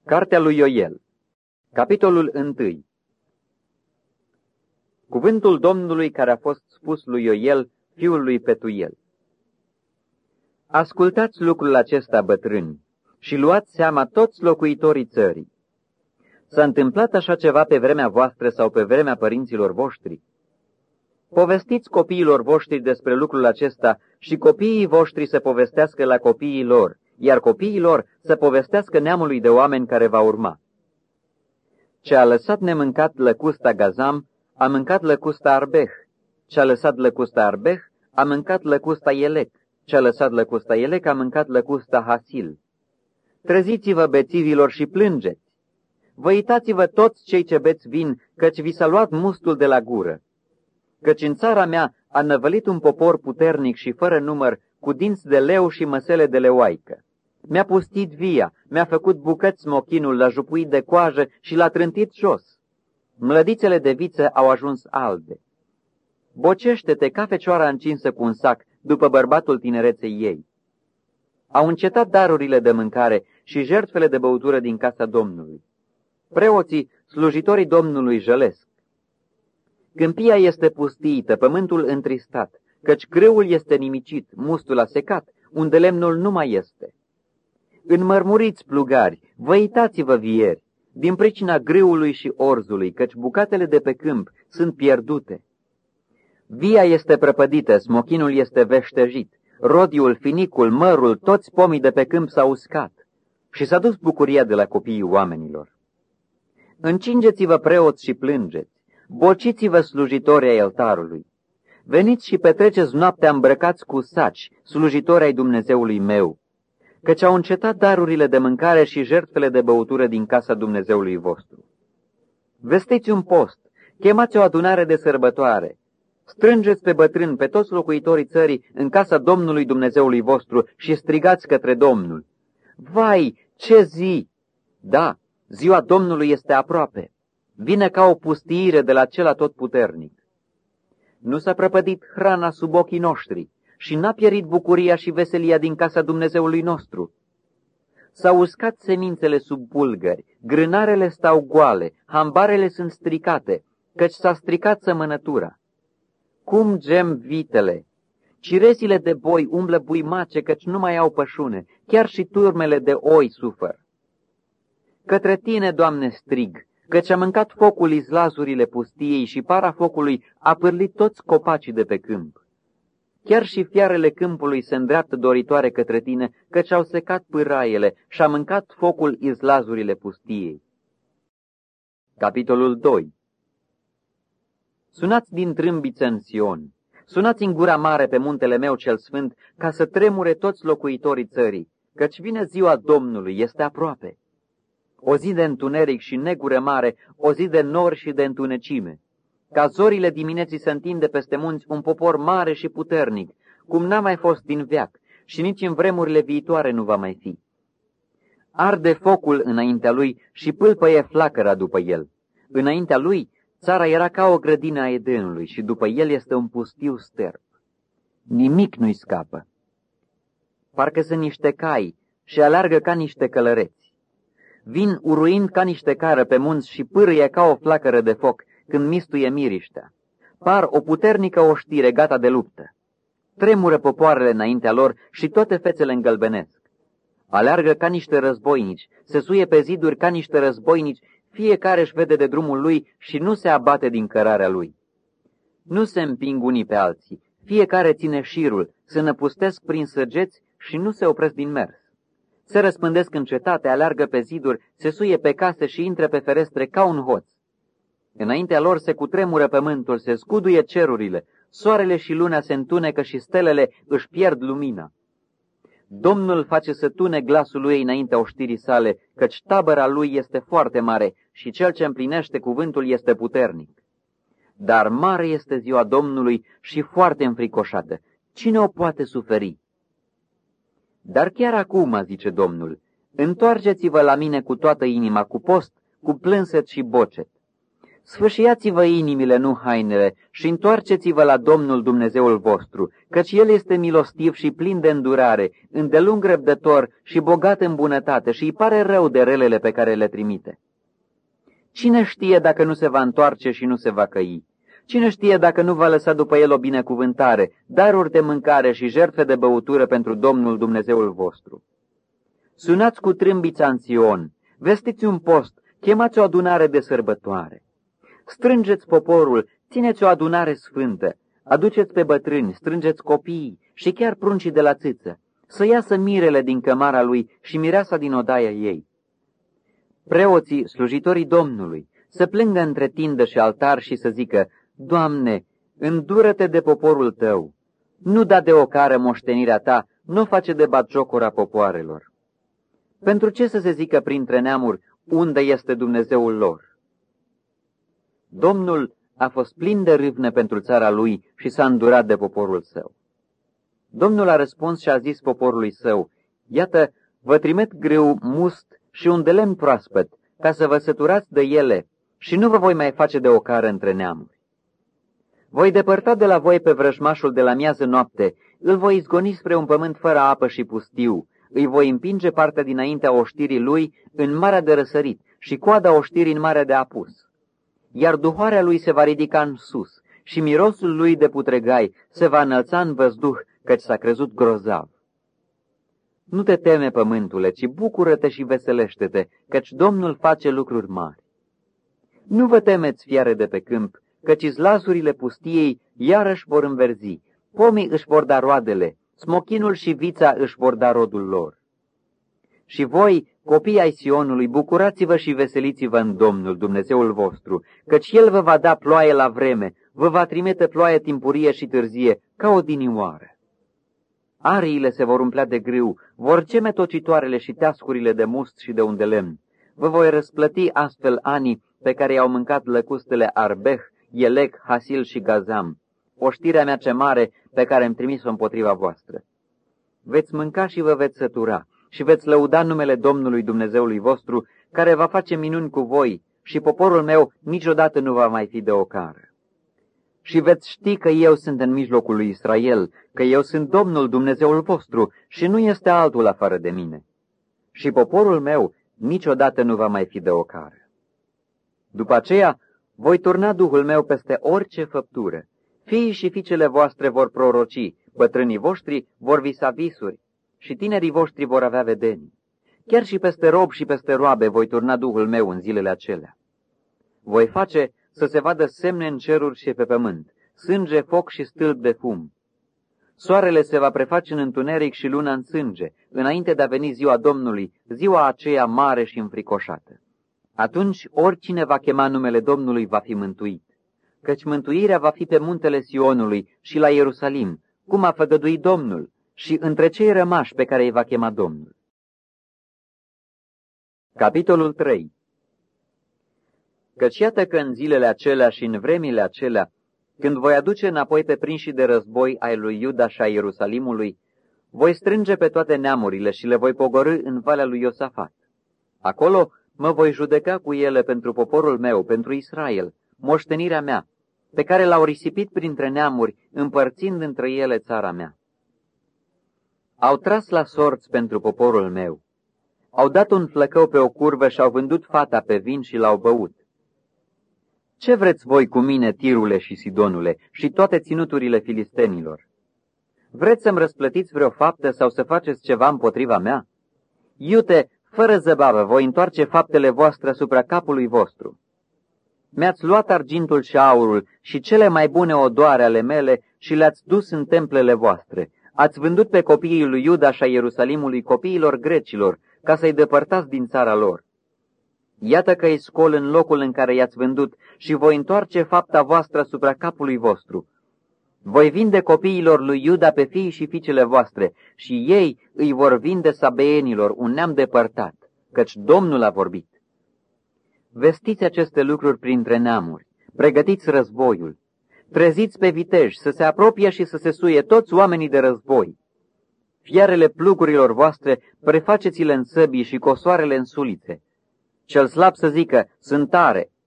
Cartea lui Ioel, capitolul 1. Cuvântul Domnului care a fost spus lui Ioel, fiul lui Petuiel. Ascultați lucrul acesta, bătrâni, și luați seama toți locuitorii țării. S-a întâmplat așa ceva pe vremea voastră sau pe vremea părinților voștri? Povestiți copiilor voștri despre lucrul acesta și copiii voștri să povestească la copiii lor, iar copiii lor să povestească neamului de oameni care va urma. Ce a lăsat nemâncat lăcusta Gazam, a mâncat lăcusta Arbeh. Ce a lăsat lăcusta Arbeh, a mâncat lăcusta Elec. Ce a lăsat lăcusta Elec, a mâncat lăcusta Hasil. Treziți-vă, bețivilor, și plângeți. Văitați-vă toți cei ce beți vin, căci vi s-a luat mustul de la gură. Căci în țara mea a năvălit un popor puternic și fără număr, cu dinți de leu și măsele de leoaică. Mi-a pustit via, mi-a făcut bucăți smochinul, l-a jupuit de coajă și l-a trântit jos. Mlădițele de viță au ajuns albe. Bocește-te ca fecioara încinsă cu un sac, după bărbatul tinereței ei. Au încetat darurile de mâncare și jertfele de băutură din casa Domnului. Preoții, slujitorii Domnului, jălesc. Câmpia este pustiită, pământul întristat, căci grâul este nimicit, mustul a secat, unde lemnul nu mai este. Înmărmuriți, plugari, văitați-vă, vieri, din pricina grâului și orzului, căci bucatele de pe câmp sunt pierdute. Via este prăpădită, smochinul este veștejit, rodiul, finicul, mărul, toți pomii de pe câmp s-au uscat și s-a dus bucuria de la copiii oamenilor. Încingeți-vă, preoți, și plângeți, bociți-vă, slujitorii ai altarului. Veniți și petreceți noaptea îmbrăcați cu saci, slujitori ai Dumnezeului meu, căci au încetat darurile de mâncare și jertfele de băutură din casa Dumnezeului vostru. Vestiți un post, chemați o adunare de sărbătoare, strângeți pe bătrâni, pe toți locuitorii țării, în casa Domnului Dumnezeului vostru și strigați către Domnul. Vai, ce zi! Da, ziua Domnului este aproape. Vine ca o pustiire de la cel atotputernic. Nu s-a prăpădit hrana sub ochii noștri și n-a pierit bucuria și veselia din casa Dumnezeului nostru. S-au uscat semințele sub bulgări, grânarele stau goale, hambarele sunt stricate, căci s-a stricat sămănătura. Cum gem vitele! Ciresile de boi umblă buimace, căci nu mai au pășune, chiar și turmele de oi suferă. Către tine, Doamne, strig, căci a mâncat focul izlazurile pustiei și para focului a pârlit toți copacii de pe câmp. Chiar și fiarele câmpului se îndreaptă doritoare către tine, căci au secat pâraiele și a mâncat focul izlazurile pustiei. Capitolul 2. Sunați din trâmbiță în Sion, sunați în gura mare pe muntele meu cel sfânt, ca să tremure toți locuitorii țării, căci vine ziua Domnului, este aproape. O zi de întuneric și negură mare, o zi de nori și de întunecime. Ca zorile dimineții se întinde peste munți un popor mare și puternic, cum n-a mai fost din veac și nici în vremurile viitoare nu va mai fi. Arde focul înaintea lui și pâlpăie flacăra după el. Înaintea lui, țara era ca o grădină a Edenului și după el este un pustiu sterp. Nimic nu-i scapă. Parcă sunt niște cai și alargă ca niște călăreți. Vin uruind ca niște cară pe munți și pârâie ca o flacără de foc când mistuie miriștea. Par o puternică oștire gata de luptă. Tremură popoarele înaintea lor și toate fețele îngălbenesc. Aleargă ca niște războinici, se suie pe ziduri ca niște războinici, fiecare își vede de drumul lui și nu se abate din cărarea lui. Nu se împing unii pe alții, fiecare ține șirul, se năpustesc prin săgeți și nu se opresc din mers. Se răspândesc în cetate, aleargă pe ziduri, se suie pe case și intră pe ferestre ca un hoț. Înaintea lor se cutremură pământul, se scuduie cerurile, soarele și luna se întunecă și stelele își pierd lumina. Domnul face să tune glasul lui înaintea oștirii sale, căci tabăra lui este foarte mare și cel ce împlinește cuvântul este puternic. Dar mare este ziua Domnului și foarte înfricoșată. Cine o poate suferi? Dar chiar acum, zice Domnul, întoarceți-vă la mine cu toată inima, cu post, cu plânset și bocet. Sfâșiați-vă inimile, nu hainele, și întoarceți-vă la Domnul Dumnezeul vostru, căci El este milostiv și plin de îndurare, îndelung răbdător și bogat în bunătate și îi pare rău de relele pe care le trimite. Cine știe dacă nu se va întoarce și nu se va căi? Cine știe dacă nu va lăsa după el o binecuvântare, daruri de mâncare și jertfe de băutură pentru Domnul Dumnezeul vostru? Sunați cu trâmbița în Sion, vestiți un post, chemați o adunare de sărbătoare. Strângeți poporul, țineți o adunare sfântă, aduceți pe bătrâni, strângeți copiii și chiar pruncii de la țâță, să iasă mirele din cămara lui și mireasa din odaia ei. Preoții, slujitorii Domnului, să plângă între tindă și altar și să zică: Doamne, îndură-te de poporul tău, nu da de ocară moștenirea ta, nu face de batjocura popoarelor. Pentru ce să se zică printre neamuri, unde este Dumnezeul lor? Domnul a fost plin de râvnă pentru țara lui și s-a îndurat de poporul său. Domnul a răspuns și a zis poporului său: Iată, vă trimit grâu must și un de lemn proaspăt, ca să vă săturați de ele și nu vă voi mai face de ocară între neamuri. Voi depărta de la voi pe vrăjmașul de la miază noapte, îl voi izgoni spre un pământ fără apă și pustiu, îi voi împinge partea dinaintea oștirii lui în marea de răsărit și coada oștirii în marea de apus. Iar duhoarea lui se va ridica în sus și mirosul lui de putregai se va înălța în văzduh, căci s-a crezut grozav. Nu te teme, pământule, ci bucură-te și veselește-te, căci Domnul face lucruri mari. Nu vă temeți, fiare de pe câmp, căci izlasurile pustiei iarăși vor înverzi, pomii își vor da roadele, smochinul și vița își vor da rodul lor. Și voi, copii ai Sionului, bucurați-vă și veseliți-vă în Domnul, Dumnezeul vostru, căci El vă va da ploaie la vreme, vă va trimite ploaie timpurie și târzie, ca odinioară. Ariile se vor umplea de grâu, vor ceme tocitoarele și teascurile de must și de un de lemn. Vă voi răsplăti astfel anii pe care i-au mâncat lăcustele Arbeh, Elec, Hasil și Gazam, oștirea mea ce mare pe care îmi trimis-o împotriva voastră. Veți mânca și vă veți sătura și veți lăuda numele Domnului Dumnezeului vostru, care va face minuni cu voi și poporul meu niciodată nu va mai fi de ocară. Și veți ști că eu sunt în mijlocul lui Israel, că eu sunt Domnul Dumnezeul vostru și nu este altul afară de mine. Și poporul meu niciodată nu va mai fi de ocară. După aceea voi turna Duhul meu peste orice făptură. Fiii și fiicele voastre vor proroci, bătrânii voștri vor visa visuri și tinerii voștri vor avea vedenii. Chiar și peste rob și peste roabe voi turna Duhul meu în zilele acelea. Voi face să se vadă semne în ceruri și pe pământ, sânge, foc și stâlp de fum. Soarele se va preface în întuneric și luna în sânge, înainte de a veni ziua Domnului, ziua aceea mare și înfricoșată. Atunci oricine va chema numele Domnului va fi mântuit, căci mântuirea va fi pe muntele Sionului și la Ierusalim, cum a făgăduit Domnul, și între cei rămași pe care îi va chema Domnul. Capitolul 3. Căci iată că în zilele acelea și în vremile acelea, când voi aduce înapoi pe prinșii de război ai lui Iuda și a Ierusalimului, voi strânge pe toate neamurile și le voi pogorî în valea lui Iosafat. Acolo mă voi judeca cu ele pentru poporul meu, pentru Israel, moștenirea mea, pe care l-au risipit printre neamuri, împărțind între ele țara mea. Au tras la sorți pentru poporul meu. Au dat un flăcău pe o curvă și au vândut fata pe vin și l-au băut. Ce vreți voi cu mine, Tirule și Sidonule, și toate ținuturile filistenilor? Vreți să-mi răsplătiți vreo faptă sau să faceți ceva împotriva mea? Iute, fără zăbavă, voi întoarce faptele voastre asupra capului vostru. Mi-ați luat argintul și aurul și cele mai bune odoare ale mele și le-ați dus în templele voastre. Ați vândut pe copiii lui Iuda și a Ierusalimului copiilor grecilor, ca să-i depărtați din țara lor. Iată că îi scol în locul în care i-ați vândut și voi întoarce fapta voastră asupra capului vostru. Voi vinde copiilor lui Iuda pe fiii și fiicele voastre și ei îi vor vinde sabeenilor, un neam depărtat, căci Domnul a vorbit. Vestiți aceste lucruri printre neamuri, pregătiți războiul, treziți pe viteji să se apropie și să se suie toți oamenii de război. Fiarele plugurilor voastre prefaceți-le în săbii și cosoarele în sulițe. Cel slab să zică, sunt tare,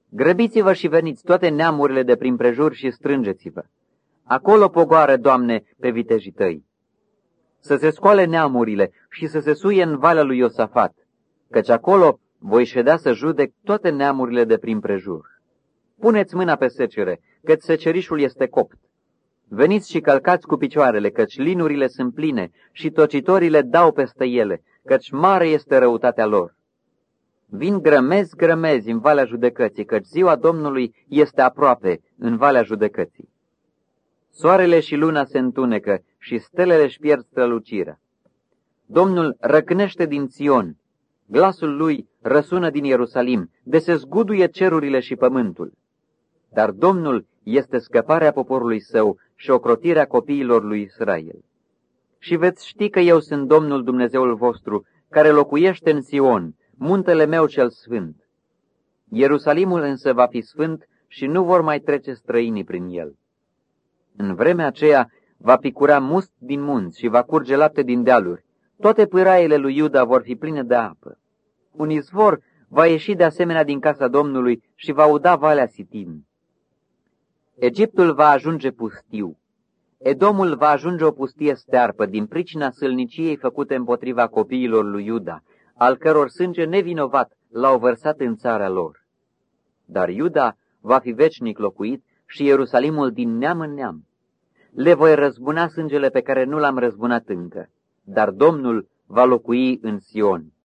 Grăbiți-vă și veniți toate neamurile de prin prejur și strângeți-vă. Acolo pogoară, Doamne, pe vitejii tăi. Să se scoale neamurile și să se suie în valea lui Iosafat, căci acolo voi ședea să judec toate neamurile de prin prejur. Puneți mâna pe secere, căci secerișul este copt. Veniți și călcați cu picioarele, căci linurile sunt pline și tocitorile dau peste ele, căci mare este răutatea lor. Vin grămezi, grămezi în valea judecății, căci ziua Domnului este aproape în valea judecății. Soarele și luna se întunecă și stelele își pierd strălucirea. Domnul răcnește din Sion, glasul lui răsună din Ierusalim, de se zguduie cerurile și pământul. Dar Domnul este scăparea poporului său și ocrotirea copiilor lui Israel. Și veți ști că eu sunt Domnul Dumnezeul vostru, care locuiește în Sion, muntele meu cel sfânt. Ierusalimul însă va fi sfânt și nu vor mai trece străinii prin el. În vremea aceea va picura must din munți și va curge lapte din dealuri. Toate pâraiele lui Iuda vor fi pline de apă. Un izvor va ieși de asemenea din casa Domnului și va uda valea Sitim. Egiptul va ajunge pustiu. Edomul va ajunge o pustie stearpă din pricina sălniciei făcute împotriva copiilor lui Iuda, al căror sânge nevinovat l-au vărsat în țara lor. Dar Iuda va fi veșnic locuit și Ierusalimul din neam în neam. Le voi răzbuna sângele pe care nu l-am răzbunat încă, dar Domnul va locui în Sion.